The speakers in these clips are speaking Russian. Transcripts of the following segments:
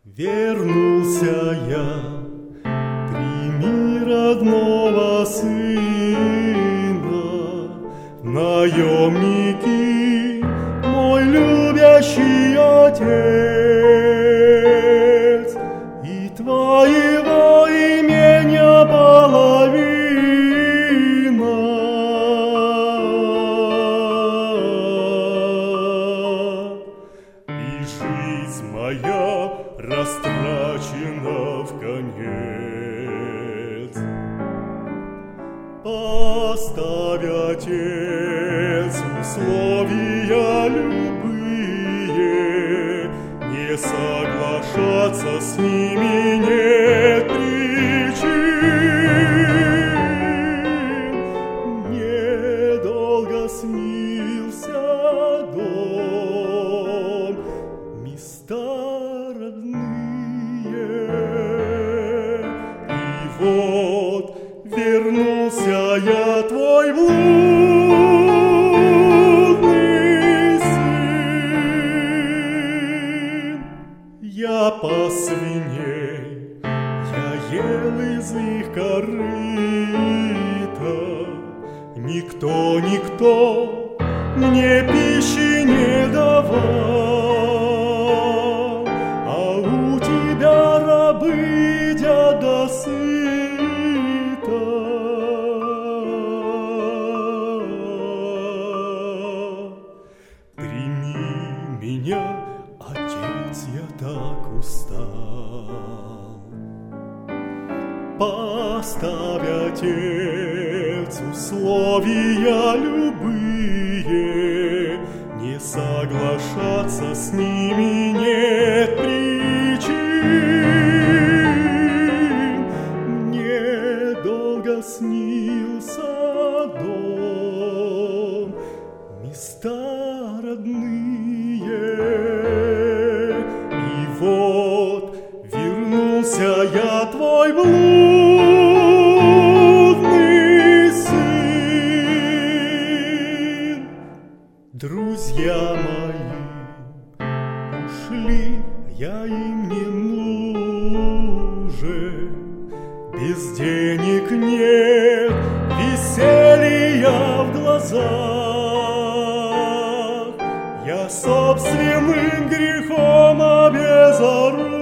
Вернулся я, прими родного сына, наемники, мой любящий отец, и твоего имения половина. И жизнь моя растрачена вконец. Поставь, Отец, условия любые, не соглашаться с ними нет причин. Недолго снился дом, места родные, и вот вернулся я, твой блудный сын. Я пас свиней, я ел из их корыта, никто мне пищи не давал, а у тебя рабы едят досыта. Прими меня, Отец, я так устал. Поставь, Отец, условия любые, не соглашаться с ними нет причин. Мне долго снился дом, места родные, и вот вернулся я, твой блудный сын. Друзья мои ушли, я им не нужен, без денег нет веселья в глазах, я собственным грехом обезоружен.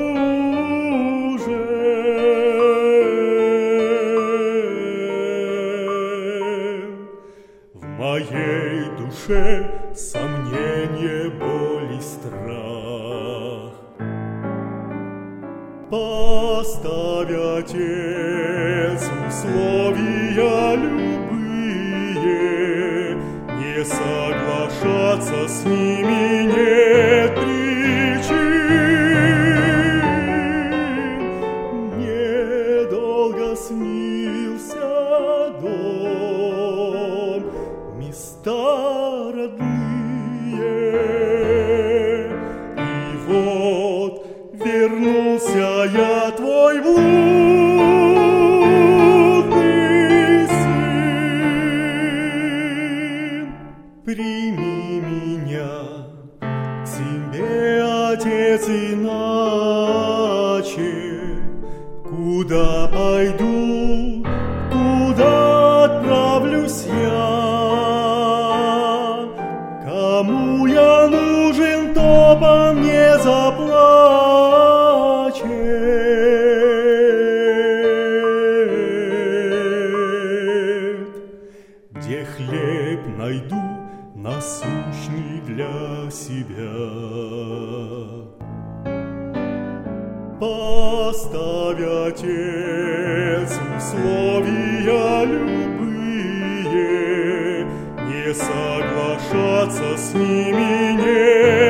В моей душе сомнение, боль и страх. Поставь, Отец, условия любые, не соглашаться с ними нет причин. Недолго снился дом, места родные, и вот вернулся я, твой блудный сын. Прими меня к себе, Отец, иначе куда пойду, куда отправлюсь я? Кому я нужен, то по мне заплачет. Где хлеб найду насущный для себя? Поставь, Отец, условия любые, не соглашаться с ними нет